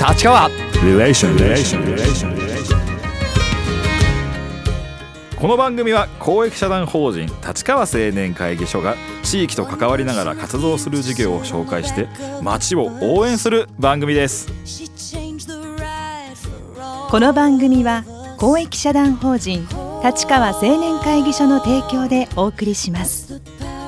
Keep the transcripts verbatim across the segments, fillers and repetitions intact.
立川リレーションリレーションリレーション。この番組は公益社団法人立川青年会議所が地域と関わりながら活動する事業を紹介して町を応援する番組です。 この番組は公益社団法人立川青年会議所の提供でお送りします。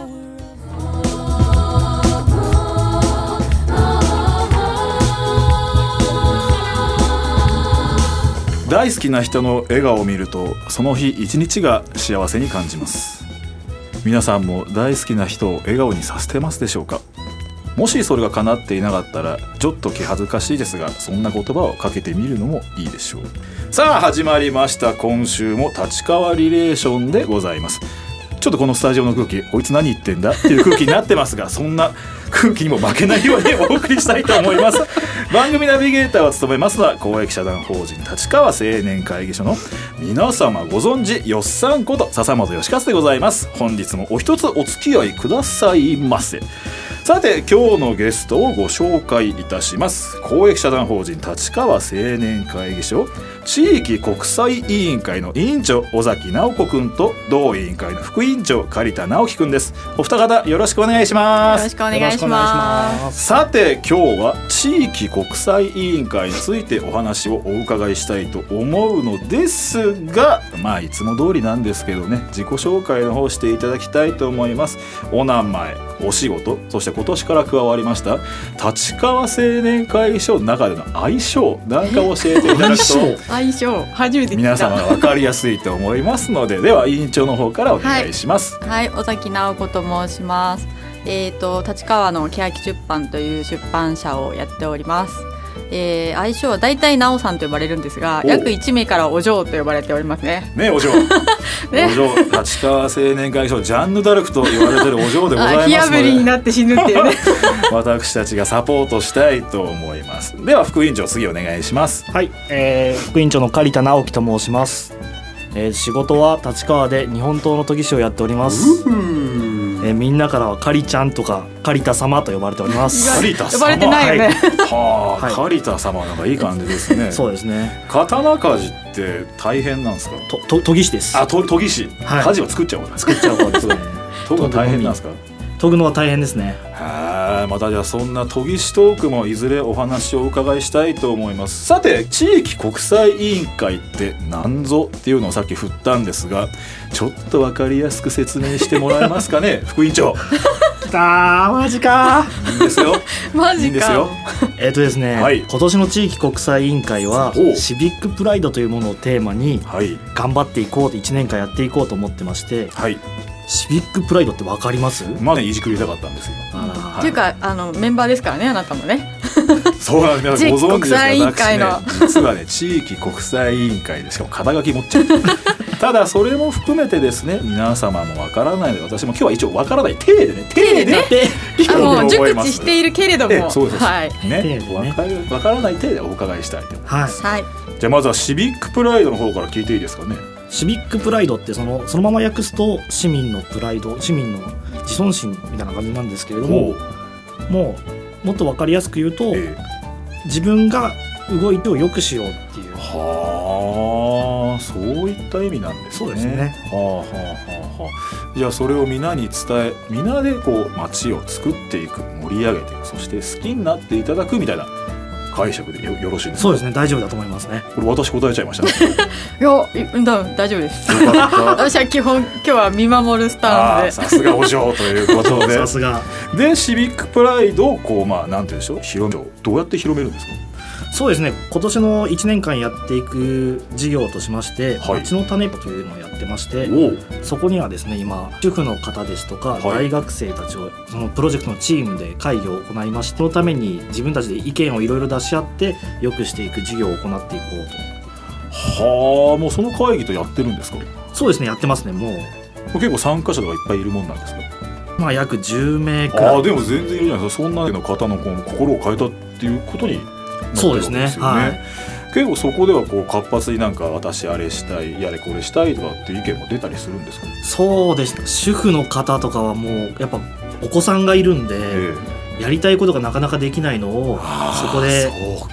大好きな人の笑顔を見るとその日一日が幸せに感じます。皆さんも大好きな人を笑顔にさせてますでしょうか。もしそれが叶っていなかったらちょっと気恥ずかしいですが、そんな言葉をかけてみるのもいいでしょう。さあ始まりました。今週も立川リレーションでございます。ちょっとこのスタジオの空気、こいつ何言ってんだっていう空気になってますが、そんな空気にも負けないようにお送りしたいと思います。番組ナビゲーターを務めますのは公益社団法人立川青年会議所の皆様ご存知よっさんこと笹本義和でございます。本日もお一つお付き合いくださいませ。さて今日のゲストをご紹介いたします。公益社団法人立川青年会議所地域国際委員会の委員長尾崎直子くんと同委員会の副委員長刈田直樹くんです。お二方よろしくお願いします。 よろしくお願いします。 さて今日は地域国際委員会についてお話をお伺いしたいと思うのですが、まあいつも通りなんですけどね、自己紹介の方していただきたいと思います。お名前、お仕事、そして今年から加わりました立川青年会議所の中での相性なんか教えていただくと相性初めて聞いた。 皆様が分かりやすいと思いますので、では委員長の方からお願いします。 はい、はい、尾崎直子と申します。えーと立川の欅出版という出版社をやっております。えー、愛称はだいたい直さんと呼ばれるんですが、約いち名からお嬢と呼ばれておりますね。 ね、お嬢ね、お嬢立川青年会議所ジャンヌ・ダルクと言われてるお嬢でございますので、 火あぶりになって死ぬっていうね私たちがサポートしたいと思います。では副委員長次お願いします。 はい、えー、副委員長の刈田直樹と申します。えー、仕事は立川で日本刀の研ぎ師をやっております。えー、みんなからはカリちゃんとかカリタ様と呼ばれております。 カリタ様呼ばれてないよね。 はあ、はい、カリタ様なんかいい感じですね。 そうですね。 刀鍛冶って大変なんですか。 とと研ぎ師です。 あ、と研ぎ師、はい、鍛冶は作っちゃう方作っちゃう方ですね。 研ぐの大変なんですか。 研ぐのは大変ですね。 はあ、またじゃあそんな研ぎ師トークもいずれお話をお伺いしたいと思います。さて地域国際委員会って何ぞっていうのをさっき振ったんですが、ちょっと分かりやすく説明してもらえますかね副委員長。 きたー、マジかいいんですよマジか。 いいんですよ。 えっとですね、はい、今年の地域国際委員会はシビックプライドというものをテーマに頑張っていこうといちねんかんやっていこうと思ってまして、はい、シビックプライドって分かります？ まあね、いじくりたかったんですよ。 っていうかあのメンバーですからね、あなたもね。 そうなんです。皆さんご存知ですか。 地域国際委員会の、 ね、実はね地域国際委員会でしかも肩書き持っちゃうただそれも含めてですね、皆様もわからないので私も今日は一応わからない体でね体でねあもう熟知しているけれども、 そうです、はい、ね、 ね、 わかるわからない体でお伺いしたいと思います、 はい、 じゃあまずはシビックプライドの方から聞いていいですかね。 シビックプライドってその、そのまま訳すと市民のプライド、市民の自尊心みたいな感じなんですけれども、もうもっと分かりやすく言うと、えー、自分が動いてを良くしようっていう。 はあ、そういった意味なんですね。 そうですね。 はあはあはあはあ。じゃあそれを皆に伝え、皆でこう街を作っていく、盛り上げていく、そして好きになっていただくみたいな解釈で よ, よろしいですか。 そうですね、大丈夫だと思いますね。 これ私答えちゃいましたね。 いや、大丈夫です。私は基本今日は見守るスタンスで。 さすがお嬢ということでさすがでシビックプライドをこう、まあなんて言うんでしょう、広めどうやって広めるんですか。 そうですね、今年のいちねんかんやっていく事業としまして、 はい、 町の種というのをやってまして、そこにはですね今主婦の方ですとか、はい、大学生たちをそのプロジェクトのチームで会議を行いまして、そのために自分たちで意見をいろいろ出し合って良くしていく事業を行っていこうと。はあ、もうその会議とやってるんですか。 そうですね、やってますね。もう結構参加者とかいっぱいいるもんなんですか。 まあ約じゅうめいくらい。 あ、でも全然いるじゃないですか。そんなの方のこの心を変えたっていうことにそうですね、はい、 結構そこではこう活発になんか私あれしたい、やれこれしたいとかっていう意見も出たりするんですか。 そうです。主婦の方とかはもうやっぱお子さんがいるんで、ええ、やりたいことがなかなかできないのをそこで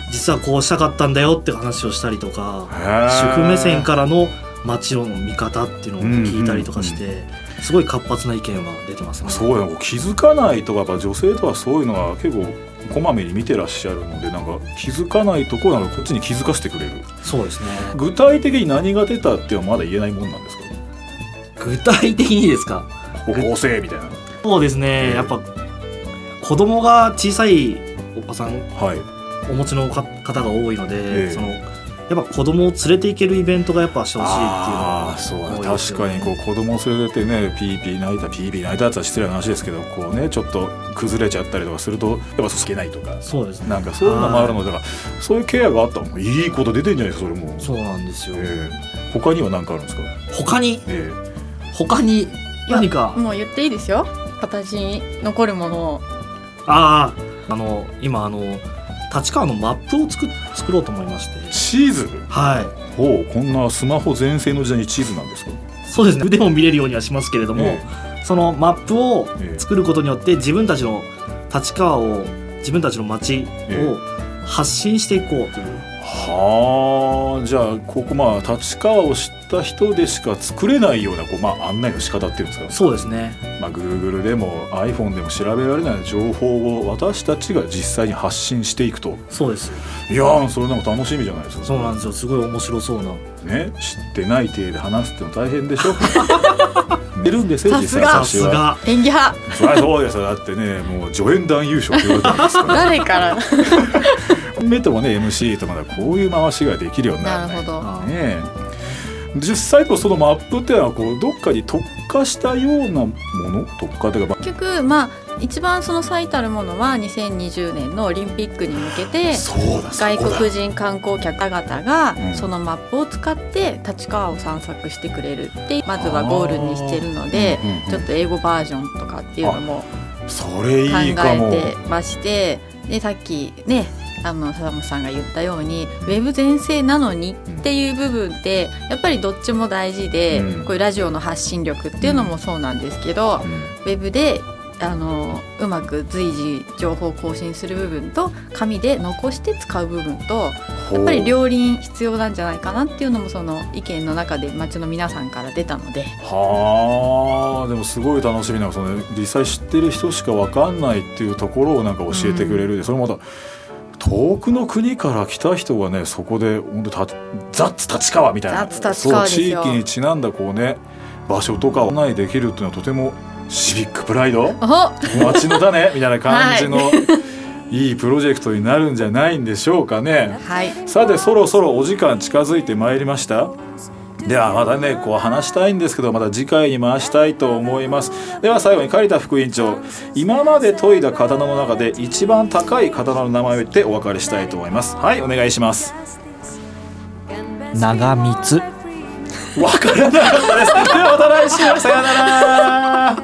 実はこうしたかったんだよって話をしたりとか、主婦目線からの街の見方っていうのを聞いたりとかして、うんうんうん、すごい活発な意見は出てますね。 そうや、気づかないとかやっぱ女性とはそういうのは結構こまめに見てらっしゃるので、なんか気づかないところなんかこっちに気づかせてくれる。 そうですね。 具体的に何が出たっていうのはまだ言えないもんなんですか？ 具体的にですか？ こうせみたいな。 そうですね、やっぱ子供が小さいお子さん、はい、お持ちの方が多いので、えー、そのやっぱ子供を連れて行けるイベントがやっぱしてほしいっていうのは、 あそうだ、確かにこう子供を連れてねピーピー泣いたピーピー泣いたやつは失礼な話ですけど、こうねちょっと崩れちゃったりとかするとやっぱすけないとか、 そうですね、 なんかそういうのもあるので、だからそういうケアがあったのもいいこと出てんじゃないですか。それもそうなんですよ、 えー、他には何かあるんですか？ 他に、 えー、 他に何かもう言っていいですよ。形に残るものを、 あああの今あの立川のマップを作作ろうと思いまして。 チーズ？ はい。 ほう、こんなスマホ全盛の時代にチーズなんですか？ そうですね。腕も見れるようにはしますけれども、えー、そのマップを作ることによって自分たちの立川を、自分たちの街を発信していこうという、 えー、はあ、じゃあここまあ立川を知った人でしか作れないようなこう、まあ、案内の仕方っていうんですか？ そうですね。 まあ、Google でも iPhone でも調べられない情報を私たちが実際に発信していくと。 そうです。 いやー、それなんか楽しみじゃないですか。 そうなんですよ。すごい面白そうな、 ね、知ってない体で話すっての大変でしょ出るんですよ、実際さすが演技派。 そりゃそうですよ。だってね、もう助演男優賞って言われてるんですから誰からメともね エムシー とまだこういう回しができるようになる、ね、 なるほど、 ね、実際とそのマップっていうのはこうどっかに特化したようなもの、特化というか結局まあ一番その最たるものはにせんにじゅうねんのオリンピックに向けて外国人観光客々がそのマップを使って立川を散策してくれるってまずはゴールにしてるので、ちょっと英語バージョンとかっていうのも考えてまして、でさっきねあの佐野さんが言ったようにウェブ全盛なのにっていう部分ってやっぱりどっちも大事で、こういうラジオの発信力っていうのもそうなんですけど、ウェブであのうまく随時情報を更新する部分と紙で残して使う部分とやっぱり両輪必要なんじゃないかなっていうのもその意見の中で街の皆さんから出たので、 はあ、でもすごい楽しみな、その実際知ってる人しか分かんないっていうところをなんか教えてくれるで、うん、それもまた遠くの国から来た人がねそこで本当たザッツ立川みたいな、そう地域にちなんだこうね場所とかを案内できるっていうのはとてもシビックプライド街の種みたいな感じの、はい、いいプロジェクトになるんじゃないんでしょうかね、 はい、 さてそろそろお時間近づいてまいりました。ではまたねこう話したいんですけどまた次回に回したいと思います。では最後に刈田副委員長、今まで研いだ刀の中で一番高い刀の名前を言ってお別れしたいと思います。はい、お願いします。 長光。 わからなかったです。ではまた来週、さよなら。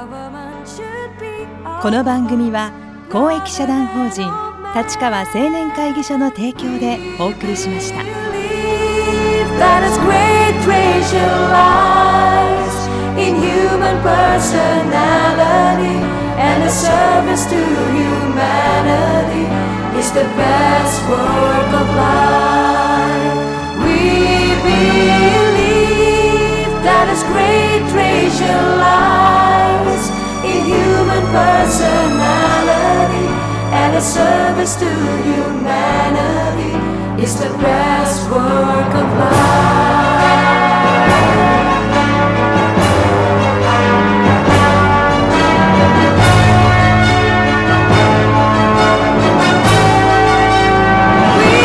この番組は公益社団法人立川青年会議所の提供でお送りしました。 That its great treasure lies in human personality, and the service to humanity is the best work of life. We believe that its great treasure lies in human personality, and the service to humanity is the best work of life. We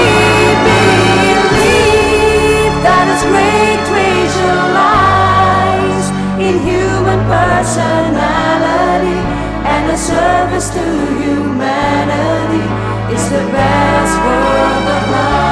believe that its great treasure lies in human personality, and the service to humanity is the best work of life.